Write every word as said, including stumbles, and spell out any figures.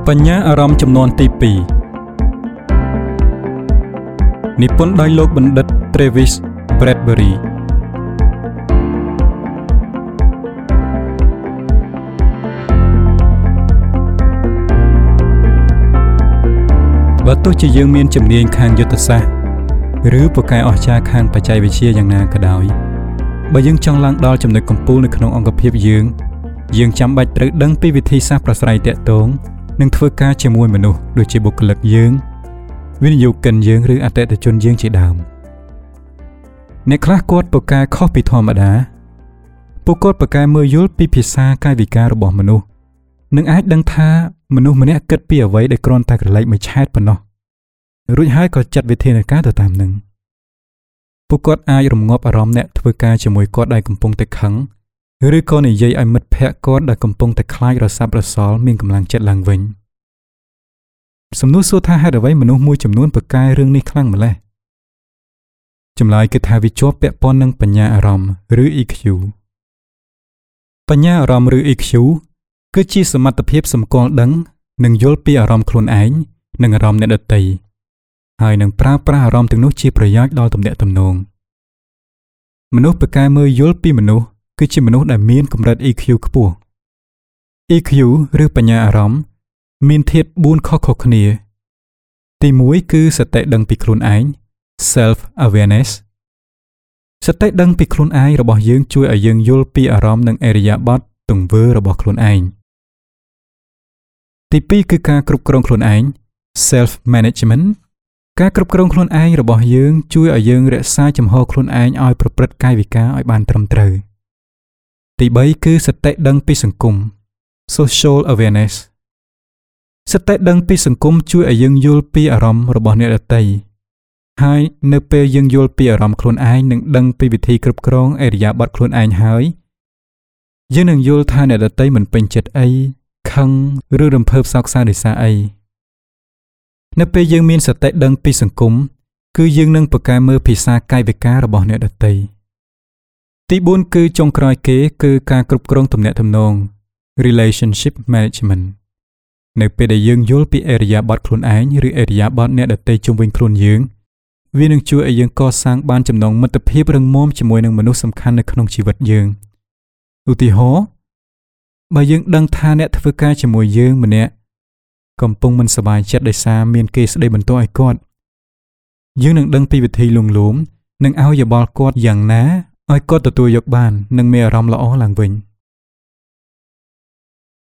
បញ្ញាអារម្មណ៍ចំនួនទីពីរនិពន្ធដោយលោកបណ្ឌិត Travis Bradbury បើទោះជាយើងមានជំនាញខាងយុទ្ធសាស្ត្រឬពូកែអស្ចារ្យខាងបច្ចេកវិទ្យាយ៉ាងណាក៏ដោយបើយើងចង់ឡើងដល់ចំណុចកំពូលនៅក្នុងអង្គភាពយើងយើងចាំបាច់ត្រូវដឹងពីវិធីសាស្ត្រប្រស្រ័យទាក់ទងនិងធ្វើការជាមួយមនុស្សដូចជាបុគ្គលិកយើងវិនិយោគិនយើងឬអតិថិជនយើងជាដើមអ្នកខ្លះគាត់ពូកែខុសពីធម្មតាពួកគាត់ពូកែមើលយល់ពីភាសាកាយវិការរបស់មនុស្សនិងអាចដឹងថាមនុស្សម្នាក់គិតពីអ្វីដែលគ្រាន់តែក្រឡេកមួយឆែតប៉ុណ្ណោះរួចហើយក៏ចាត់វិធានការទៅតាមនឹងពួកគាត់អាចរំងាប់អារម្មណ៍អ្នកធ្វើការជាមួយគាត់ដែលកំពុងតែខឹងឬក៏និយាយឲ្យមិត្តភក្តិគាត់ដែលកំពុងតែខ្លាចរសាប់រសល់មានកម្លាំងចិត្តឡើងវិញសំណួរសួរថាហេតុអ្វីមនុស្សមួយចំនួនពូកែរឿងនេះខ្លាំងម្ល៉េះចម្លើយគឺថាវាជាប់ពាក់ព័ន្ធនឹងបញ្ញាអារម្មណ៍ឬ E Q បញ្ញាអារម្មណ៍ឬ E Q គឺជាសមត្ថភាពសម្គាល់ដឹងនិងយល់ពីអារម្មណ៍ខ្លួនឯងនិងអារម្មណ៍អ្នកដទៃហើយនឹងប្រើប្រាស់អារម្មណ៍ទាំងនោះជាប្រយោជន៍ដល់ទំនាក់ទំនងមនុស្សពូកែមើលយល់ពីមនុស្សគឺជាមនុស្សដែលមានកម្រិត E Q ខ្ពស់ E Q ឬបញ្ញាអារម្មណ៍មានធាតុបួនខុសៗគ្នាទីមួយគឺសតិដឹងពីខ្លួនឯង self awareness សតិដឹងពីខ្លួនឯងរបស់យើងជួយឲ្យយើងយល់ពីអារម្មណ៍និងឥរិយាបថទង្វើរបស់ខ្លួនឯងទីពីរគឺការគ្រប់គ្រងខ្លួនឯង self management ការគ្រប់គ្រងខ្លួនឯងរបស់យើងជួយឲ្យយើងរក្សាចំហខ្លួនឯងឲ្យប្រព្រឹត្តកាយវិការឲ្យបានត្រឹមត្រូវទីបីគឺសតិដឹងពីសង្គម social awareness សតិដឹងពីសង្គមជួយឲ្យយើងយល់ពីអារម្មណ៍របស់អ្នកដទៃហើយនៅពេលយើងយល់ពីអារម្មណ៍ខ្លួនឯងនិងដឹងពីវិធីគ្រប់គ្រងឥរិយាបថខ្លួនឯងហើយយើងនឹងយល់ថាអ្នកដទៃមិនពេញចិត្តអីខឹងឬរំភើបសោកសៅដោយសារអីនៅពេលយើងមានសតិដឹងពីសង្គមគឺយើងនឹងពូកែមើលភាសាកាយវិការរបស់អ្នកដទៃទីបួនគឺចុងក្រោយគេគឺការគ្រប់គ្រងទំនាក់ទំនង relationship management នៅពេលដែលយើងយល់ពីឥរិយាបថខ្លួនឯងឬឥរិយាបថអ្នកដទៃជុំវិញខ្លួនយើងវានឹងជួយឲ្យយើងកសាងបានចំណងមិត្តភាពរឹងមាំជាមួយនឹងមនុស្សសំខាន់នៅក្នុងជីវិតយើងឧទាហរណ៍បើយើងដឹងថាអ្នកធ្វើការជាមួយយើងម្នាក់កំពុងមិនសប្បាយចិត្តដោយសារមានគេស្ដីបន្ទោសឲ្យគាត់យើងនឹងដឹងពីវិធីលួងលោមនិងឲ្យយោបល់គាត់យ៉ាងណាឲ្យគាត់ទទួលយកបាននិងមានអារម្មណ៍ល្អឡើងវិញ